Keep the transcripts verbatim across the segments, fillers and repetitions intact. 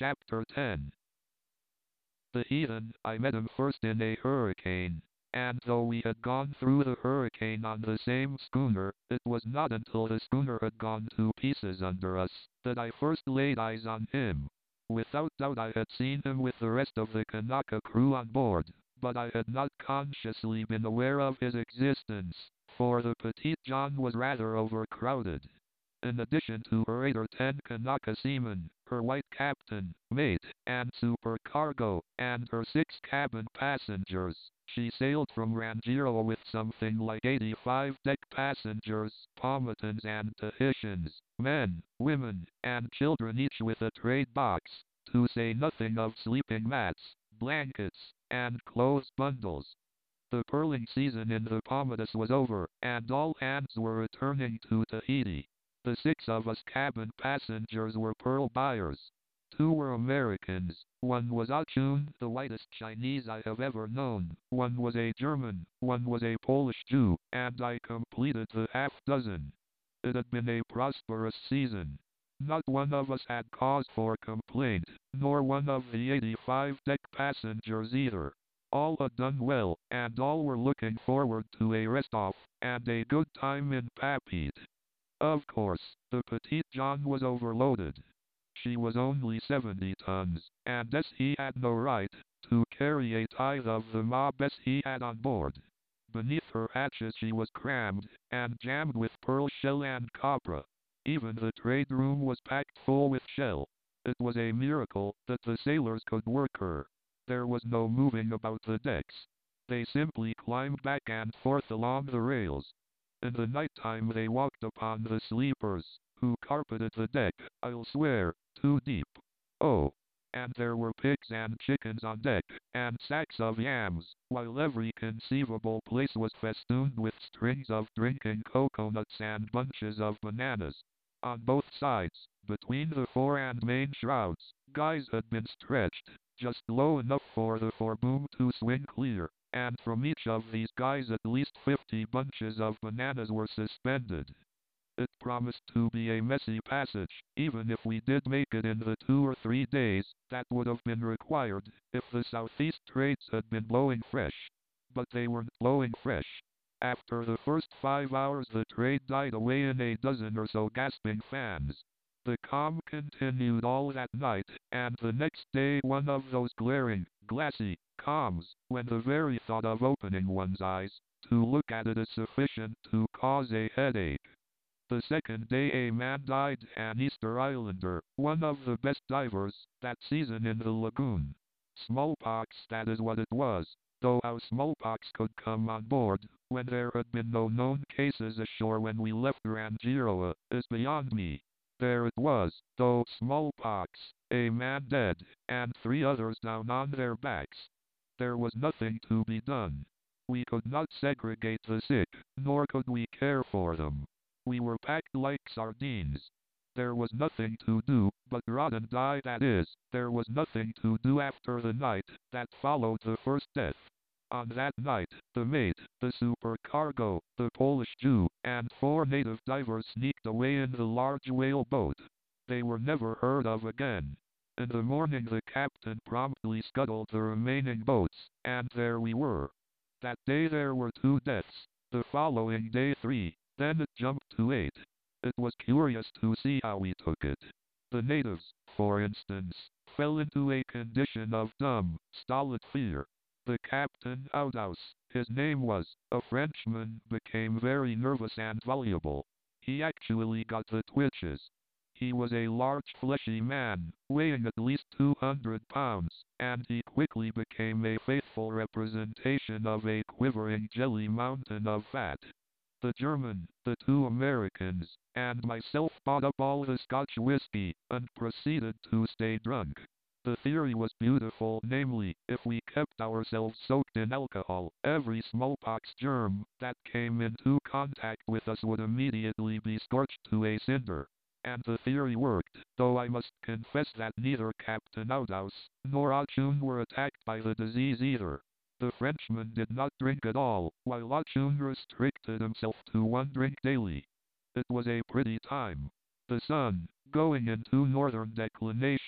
Chapter ten. The heathen, I met him first in a hurricane, and though we had gone through the hurricane on the same schooner, it was not until the schooner had gone to pieces under us, that I first laid eyes on him. Without doubt I had seen him with the rest of the Kanaka crew on board, but I had not consciously been aware of his existence, for the Petite John was rather overcrowded. In addition to her eight or ten Kanaka seamen, her white captain, mate, and supercargo, and her six cabin passengers, she sailed from Rangiroa with something like eighty-five deck passengers, Paumotuans and Tahitians, men, women, and children, each with a trade box, to say nothing of sleeping mats, blankets, and clothes bundles. The pearling season in the Paumotus was over, and all hands were returning to Tahiti. The six of us cabin passengers were pearl buyers. Two were Americans, one was Achun, the whitest Chinese I have ever known, one was a German, one was a Polish Jew, and I completed the half dozen. It had been a prosperous season. Not one of us had cause for complaint, nor one of the eighty-five deck passengers either. All had done well, and all were looking forward to a rest-off, and a good time in Papeete. Of course, the Petite John was overloaded. She was only seventy tons, and as he had no right to carry a tithe of the mob as he had on board. Beneath her hatches she was crammed, and jammed with pearl shell and copra. Even the trade room was packed full with shell. It was a miracle that the sailors could work her. There was no moving about the decks. They simply climbed back and forth along the rails. In the night time they walked upon the sleepers, who carpeted the deck, I'll swear, too deep. Oh, and there were pigs and chickens on deck, and sacks of yams, while every conceivable place was festooned with strings of drinking coconuts and bunches of bananas. On both sides, between the fore and main shrouds, guys had been stretched, just low enough for the foreboom to swing clear, and from each of these guys at least fifty bunches of bananas were suspended. It promised to be a messy passage, even if we did make it in the two or three days that would have been required if the southeast trades had been blowing fresh. But they weren't blowing fresh. After the first five hours the trade died away in a dozen or so gasping fans. The calm continued all that night, and the next day one of those glaring, glassy calms, when the very thought of opening one's eyes to look at it is sufficient to cause a headache. The second day a man died, an Easter Islander, one of the best divers that season in the lagoon. Smallpox, that is what it was, though how smallpox could come on board when there had been no known cases ashore when we left Rangiroa is beyond me. There it was, though, smallpox, a man dead, and three others down on their backs. There was nothing to be done. We could not segregate the sick, nor could we care for them. We were packed like sardines. There was nothing to do but rot and die, that is, there was nothing to do after the night that followed the first death. On that night, the mate, the supercargo, the Polish Jew, and four native divers sneaked away in the large whale boat. They were never heard of again. In the morning the captain promptly scuttled the remaining boats, and there we were. That day there were two deaths. The following day three. Then it jumped to eight. It was curious to see how we took it. The natives, for instance, fell into a condition of dumb, stolid fear. The captain Audaus, his name was, a Frenchman, became very nervous and voluble. He actually got the twitches. He was a large fleshy man, weighing at least two hundred pounds, and he quickly became a faithful representation of a quivering jelly mountain of fat. The German, the two Americans, and myself bought up all the Scotch whiskey, and proceeded to stay drunk. The theory was beautiful, namely, if we kept ourselves soaked in alcohol, every smallpox germ that came into contact with us would immediately be scorched to a cinder. And the theory worked, though I must confess that neither Captain Audaus nor Achun were attacked by the disease either. The Frenchman did not drink at all, while Achun restricted himself to one drink daily. It was a pretty time. The sun, going into northern declination,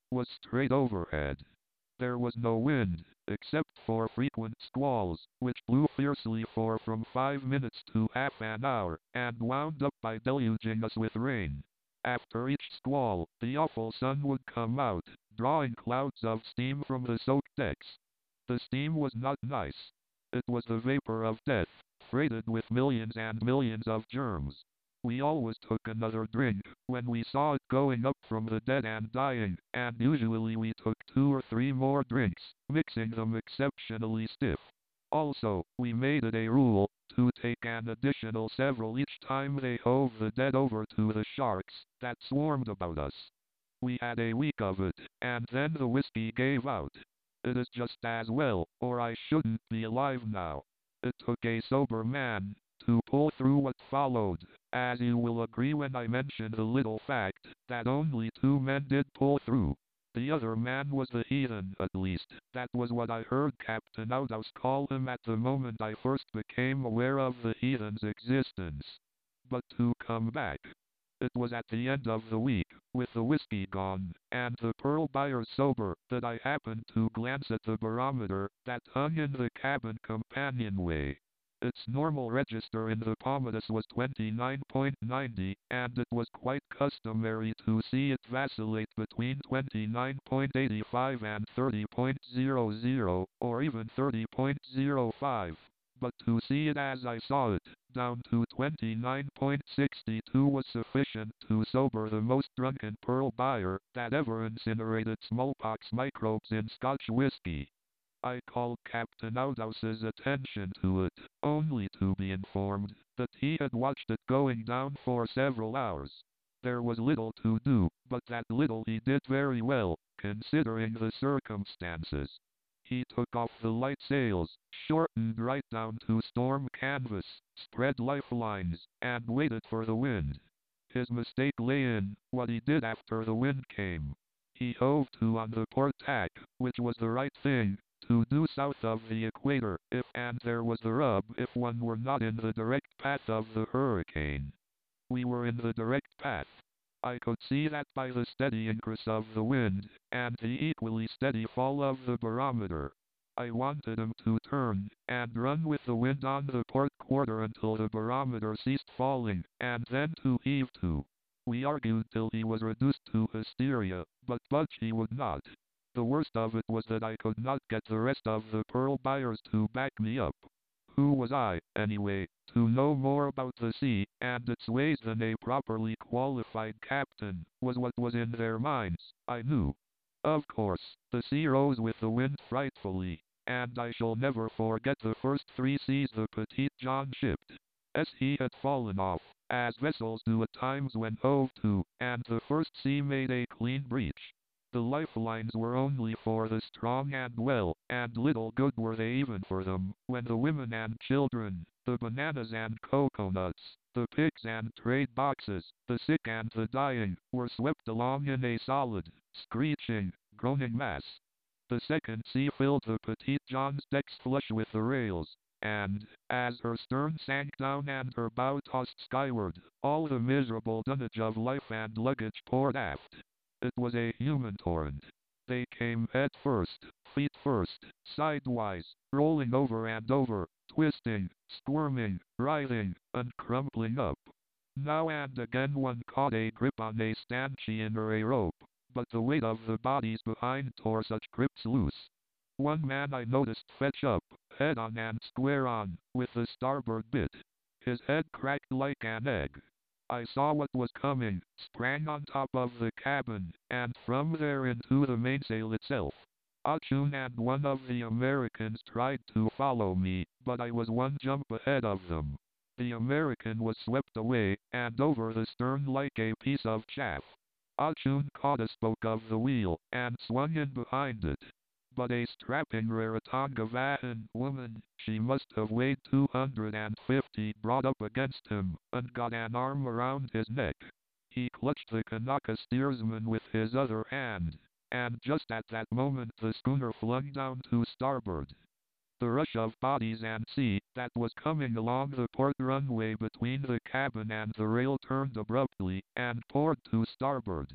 was straight overhead. There was no wind, except for frequent squalls, which blew fiercely for from five minutes to half an hour, and wound up by deluging us with rain. After each squall, the awful sun would come out, drawing clouds of steam from the soaked decks. The steam was not nice. It was the vapor of death, freighted with millions and millions of germs. We always took another drink when we saw it going up from the dead and dying, and usually we took two or three more drinks, mixing them exceptionally stiff. Also, we made it a rule to take an additional several each time they hove the dead over to the sharks that swarmed about us. We had a week of it, and then the whiskey gave out. It is just as well, or I shouldn't be alive now. It took a sober man to pull through what followed, as you will agree when I mention the little fact that only two men did pull through. The other man was the heathen, at least. That was what I heard Captain Outhouse call him at the moment I first became aware of the heathen's existence. But to come back. It was at the end of the week, with the whiskey gone, and the pearl buyers sober, that I happened to glance at the barometer that hung in the cabin companionway. Its normal register in the Commodus was twenty-nine point nine zero, and it was quite customary to see it vacillate between twenty-nine point eight five and thirty point zero zero, or even thirty point zero five. But to see it as I saw it, down to twenty-nine point six two, was sufficient to sober the most drunken pearl buyer that ever incinerated smallpox microbes in Scotch whiskey. I called Captain Outhouse's attention to it, only to be informed that he had watched it going down for several hours. There was little to do, but that little he did very well, considering the circumstances. He took off the light sails, shortened right down to storm canvas, spread lifelines, and waited for the wind. His mistake lay in what he did after the wind came. He hove to on the port tack, which was the right thing to do south of the equator, if and there was the rub if one were not in the direct path of the hurricane. We were in the direct path. I could see that by the steady increase of the wind, and the equally steady fall of the barometer. I wanted him to turn, and run with the wind on the port quarter until the barometer ceased falling, and then to heave to. We argued till he was reduced to hysteria, but budge he would not. The worst of it was that I could not get the rest of the pearl buyers to back me up. Who was I, anyway, to know more about the sea and its ways than a properly qualified captain, was what was in their minds, I knew. Of course, the sea rose with the wind frightfully, and I shall never forget the first three seas the Petite John shipped. As he had fallen off, as vessels do at times when hove to, and the first sea made a clean breach. The lifelines were only for the strong and well, and little good were they even for them, when the women and children, the bananas and coconuts, the pigs and trade boxes, the sick and the dying, were swept along in a solid, screeching, groaning mass. The second sea filled the Petite John's decks flush with the rails, and, as her stern sank down and her bow tossed skyward, all the miserable dunnage of life and luggage poured aft. It was a human torrent. They came head first, feet first, sidewise, rolling over and over, twisting, squirming, writhing, and crumpling up. Now and again one caught a grip on a stanchion or a rope, but the weight of the bodies behind tore such grips loose. One man I noticed fetch up, head on and square on, with the starboard bit. His head cracked like an egg. I saw what was coming, sprang on top of the cabin, and from there into the mainsail itself. Ah Choon and one of the Americans tried to follow me, but I was one jump ahead of them. The American was swept away, and over the stern like a piece of chaff. Ah Choon caught a spoke of the wheel, and swung in behind it. But a strapping Rarotongavan woman, she must have weighed two hundred fifty, brought up against him, and got an arm around his neck. He clutched the Kanaka steersman with his other hand, and just at that moment the schooner flung down to starboard. The rush of bodies and sea that was coming along the port runway between the cabin and the rail turned abruptly, and poured to starboard.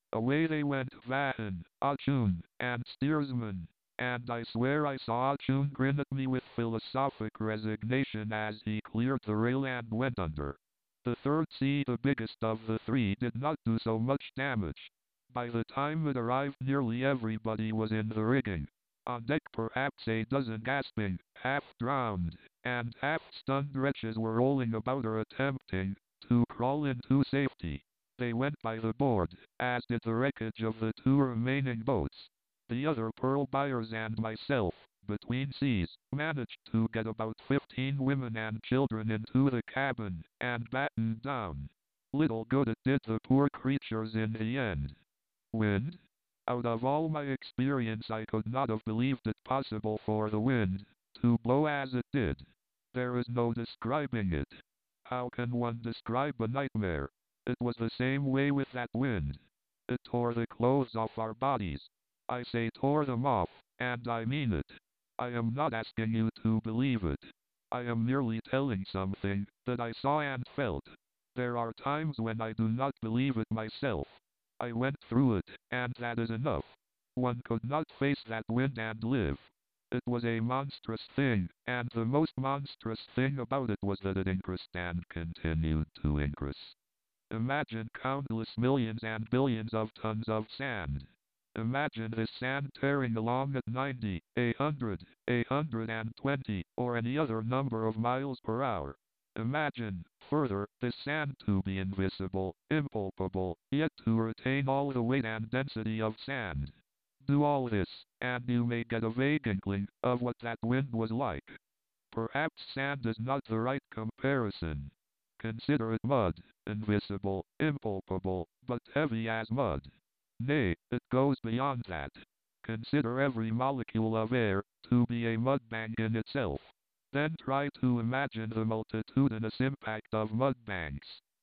Away they went, Vahan, Achun, and steersman, and I swear I saw Achun grin at me with philosophic resignation as he cleared the rail and went under. The third sea, the biggest of the three, did not do so much damage. By the time it arrived, nearly everybody was in the rigging. On deck perhaps a dozen gasping, half-drowned, and half-stunned wretches were rolling about or attempting to crawl into safety. They went by the board, as did the wreckage of the two remaining boats. The other pearl buyers and myself, between seas, managed to get about fifteen women and children into the cabin, and battened down. Little good it did the poor creatures in the end. Wind? Out of all my experience I could not have believed it possible for the wind to blow as it did. There is no describing it. How can one describe a nightmare? It was the same way with that wind. It tore the clothes off our bodies. I say tore them off, and I mean it. I am not asking you to believe it. I am merely telling something that I saw and felt. There are times when I do not believe it myself. I went through it, and that is enough. One could not face that wind and live. It was a monstrous thing, and the most monstrous thing about it was that it increased and continued to increase. Imagine countless millions and billions of tons of sand. Imagine this sand tearing along at ninety, a hundred, a hundred and twenty, or any other number of miles per hour. Imagine, further, this sand to be invisible, impalpable, yet to retain all the weight and density of sand. Do all this, and you may get a vague inkling of what that wind was like. Perhaps sand is not the right comparison. Consider it mud, invisible, impalpable, but heavy as mud. Nay, it goes beyond that. Consider every molecule of air to be a mudbank in itself. Then try to imagine the multitudinous impact of mudbanks.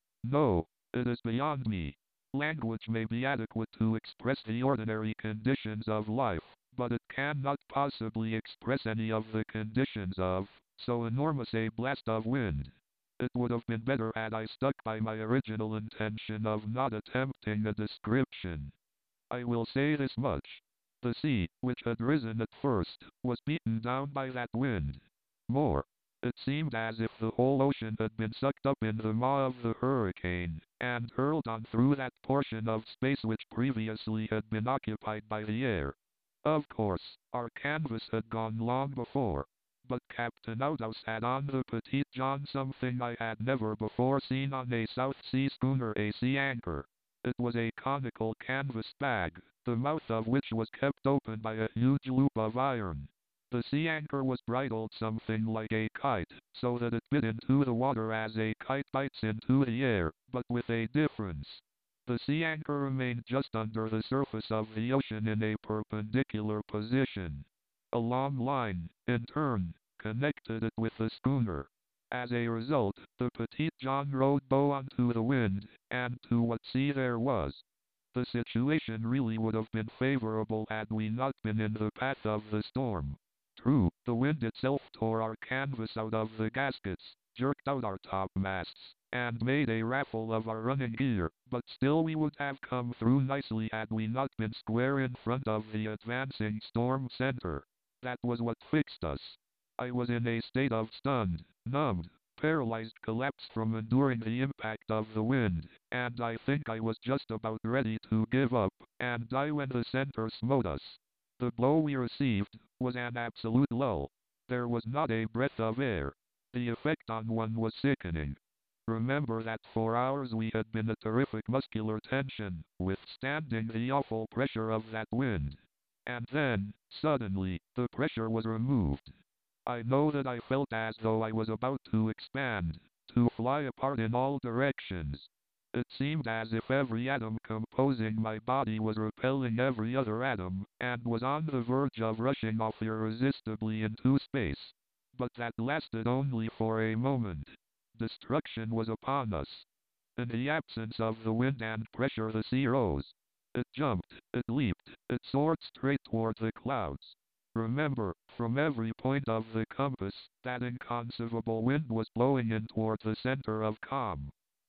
No, it is beyond me. Language may be adequate to express the ordinary conditions of life, but it cannot possibly express any of the conditions of so enormous a blast of wind. It would have been better had I stuck by my original intention of not attempting a description. I will say this much. The sea, which had risen at first, was beaten down by that wind. More. It seemed as if the whole ocean had been sucked up in the maw of the hurricane, and hurled on through that portion of space which previously had been occupied by the air. Of course, our canvas had gone long before. But Captain Outhouse had on the Petite John something I had never before seen on a South Sea schooner, a sea anchor. It was a conical canvas bag, the mouth of which was kept open by a huge loop of iron. The sea anchor was bridled something like a kite, so that it bit into the water as a kite bites into the air, but with a difference. The sea anchor remained just under the surface of the ocean in a perpendicular position. A long line, in turn, connected it with the schooner. As a result, the Petite John rode bow onto the wind, and to what sea there was. The situation really would have been favorable had we not been in the path of the storm. True, the wind itself tore our canvas out of the gaskets, jerked out our topmasts, and made a raffle of our running gear, but still we would have come through nicely had we not been square in front of the advancing storm center. That was what fixed us. I was in a state of stunned, numbed, paralyzed collapse from enduring the impact of the wind, and I think I was just about ready to give up and die when the center smote us. The blow we received was an absolute lull. There was not a breath of air. The effect on one was sickening. Remember that for hours we had been a terrific muscular tension, withstanding the awful pressure of that wind. And then, suddenly, the pressure was removed. I know that I felt as though I was about to expand, to fly apart in all directions. It seemed as if every atom composing my body was repelling every other atom, and was on the verge of rushing off irresistibly into space. But that lasted only for a moment. Destruction was upon us. In the absence of the wind and pressure, the sea rose. It jumped, it leaped, it soared straight toward the clouds. Remember, from every point of the compass, that inconceivable wind was blowing in toward the center of calm.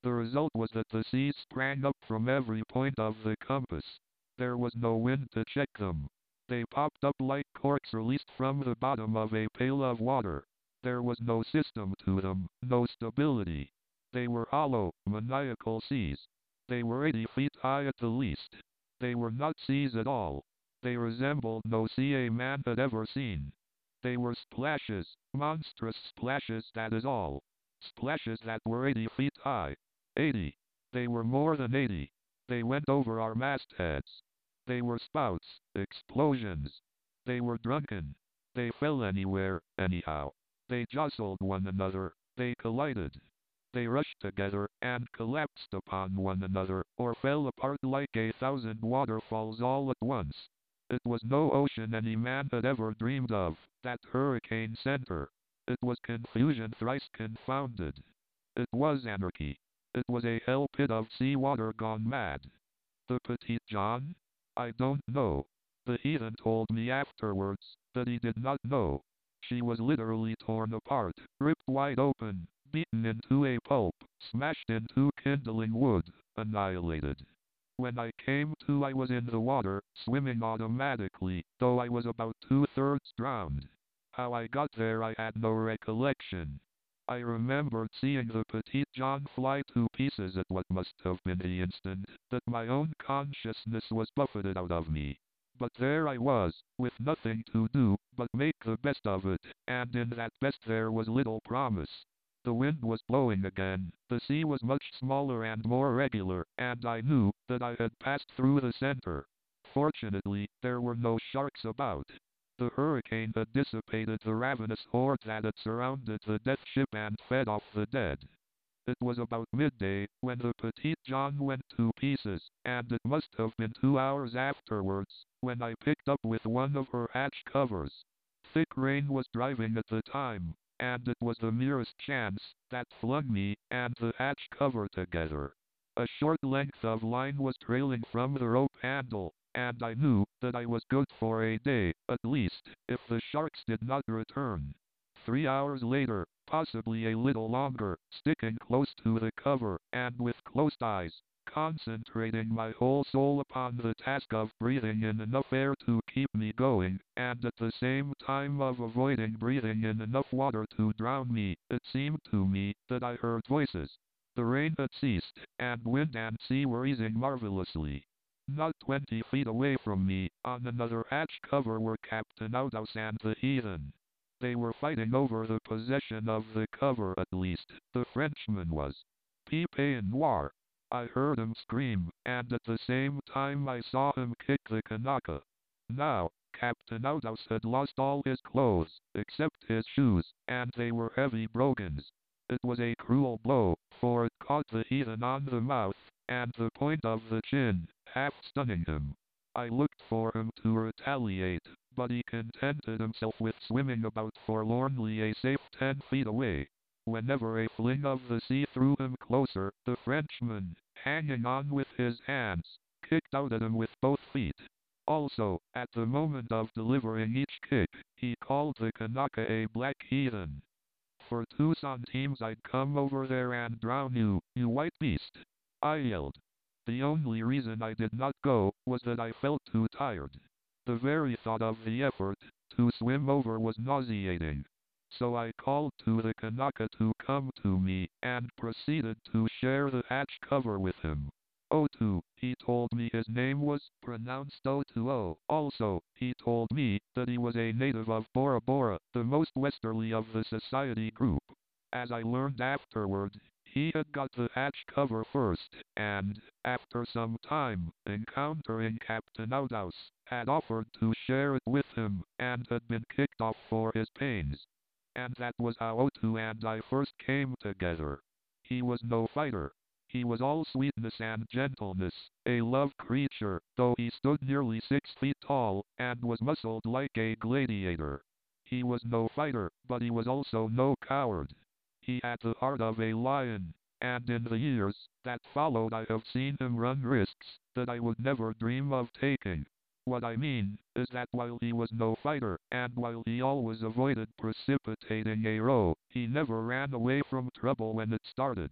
The result was that the seas sprang up from every point of the compass. There was no wind to check them. They popped up like corks released from the bottom of a pail of water. There was no system to them, no stability. They were hollow, maniacal seas. They were eighty feet high at the least. They were not seas at all. They resembled no sea a man had ever seen. They were splashes, monstrous splashes, that is all. Splashes that were eighty feet high. Eighty. They were more than eighty. They went over our mastheads. They were spouts, explosions. They were drunken. They fell anywhere, anyhow. They jostled one another. They collided. They rushed together, and collapsed upon one another, or fell apart like a thousand waterfalls all at once. It was no ocean any man had ever dreamed of, that hurricane center. It was confusion thrice confounded. It was anarchy. It was a hell pit of sea water gone mad. The Petite John? I don't know. The heathen told me afterwards that he did not know. She was literally torn apart, ripped wide open, beaten into a pulp, smashed into kindling wood, annihilated. When I came to, I was in the water, swimming automatically, though I was about two-thirds drowned. How I got there I had no recollection. I remembered seeing the Petite John fly to pieces at what must have been the instant that my own consciousness was buffeted out of me. But there I was, with nothing to do but make the best of it, and in that best there was little promise. The wind was blowing again, the sea was much smaller and more regular, and I knew that I had passed through the center. Fortunately, there were no sharks about. The hurricane had dissipated the ravenous horde that had surrounded the death ship and fed off the dead. It was about midday when the Petite John went to pieces, and it must have been two hours afterwards when I picked up with one of her hatch covers. Thick rain was driving at the time, and it was the merest chance that flung me and the hatch cover together. A short length of line was trailing from the rope handle, and I knew that I was good for a day, at least, if the sharks did not return. Three hours later, possibly a little longer, sticking close to the cover, and with closed eyes, concentrating my whole soul upon the task of breathing in enough air to keep me going, and at the same time of avoiding breathing in enough water to drown me, it seemed to me that I heard voices. The rain had ceased, and wind and sea were easing marvelously. Not twenty feet away from me, on another hatch cover, were Captain Outhouse and the heathen. They were fighting over the possession of the cover, at least, the Frenchman was. Pipe Noir. I heard him scream, and at the same time I saw him kick the Kanaka. Now, Captain Outhouse had lost all his clothes, except his shoes, and they were heavy brogans. It was a cruel blow, for it caught the heathen on the mouth, and the point of the chin, half stunning him. I looked for him to retaliate, but he contented himself with swimming about forlornly a safe ten feet away. Whenever a fling of the sea threw him closer, the Frenchman, hanging on with his hands, kicked out at him with both feet. Also, at the moment of delivering each kick, he called the Kanaka a black heathen. For two centimes I'd come over there and drown you, you white beast, I yelled. The only reason I did not go was that I felt too tired. The very thought of the effort to swim over was nauseating. So I called to the Kanaka to come to me, and proceeded to share the hatch cover with him. Otu, he told me his name was, pronounced Otuo. Also, he told me that he was a native of Bora Bora, the most westerly of the society group. As I learned afterward, he had got the hatch cover first, and, after some time, encountering Captain Outhouse, had offered to share it with him, and had been kicked off for his pains. And that was how Otu and I first came together. He was no fighter. He was all sweetness and gentleness, a love creature, though he stood nearly six feet tall, and was muscled like a gladiator. He was no fighter, but he was also no coward. He had the heart of a lion, and in the years that followed I have seen him run risks that I would never dream of taking. What I mean is that while he was no fighter, and while he always avoided precipitating a row, he never ran away from trouble when it started.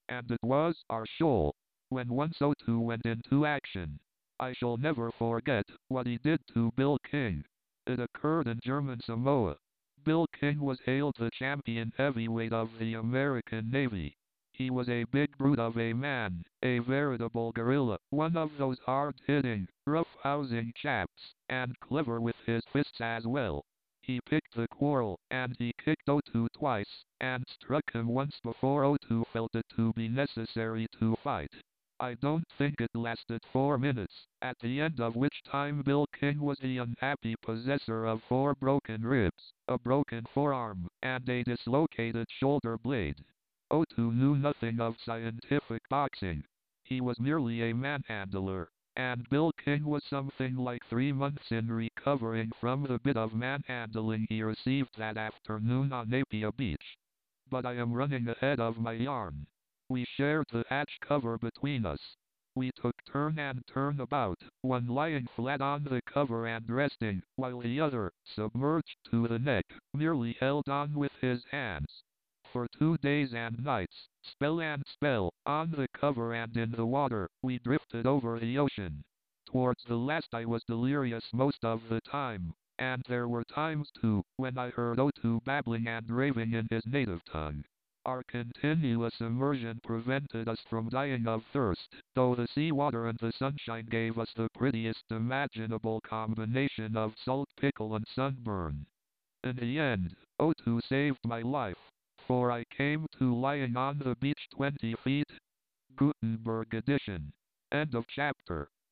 and it was our shoal. When once O two went into action, I shall never forget what he did to Bill King. It occurred in German Samoa. Bill King was hailed the champion heavyweight of the American Navy. He was a big brute of a man, a veritable gorilla, one of those hard-hitting, rough-housing chaps, and clever with his fists as well. He picked the quarrel, and he kicked O two twice, and struck him once before O two felt it to be necessary to fight. I don't think it lasted four minutes, at the end of which time Bill King was the unhappy possessor of four broken ribs, a broken forearm, and a dislocated shoulder blade. O two knew nothing of scientific boxing. He was merely a manhandler, and Bill King was something like three months in recovering from the bit of manhandling he received that afternoon on Apia Beach. But I am running ahead of my yarn. We shared the hatch cover between us. We took turn and turn about, one lying flat on the cover and resting, while the other, submerged to the neck, merely held on with his hands. For two days and nights, spell and spell, on the cover and in the water, we drifted over the ocean. Towards the last I was delirious most of the time, and there were times too, when I heard O two babbling and raving in his native tongue. Our continuous immersion prevented us from dying of thirst, though the sea water and the sunshine gave us the prettiest imaginable combination of salt pickle and sunburn. In the end, O two saved my life, for I came to lying on the beach twenty feet. Gutenberg edition. End of chapter.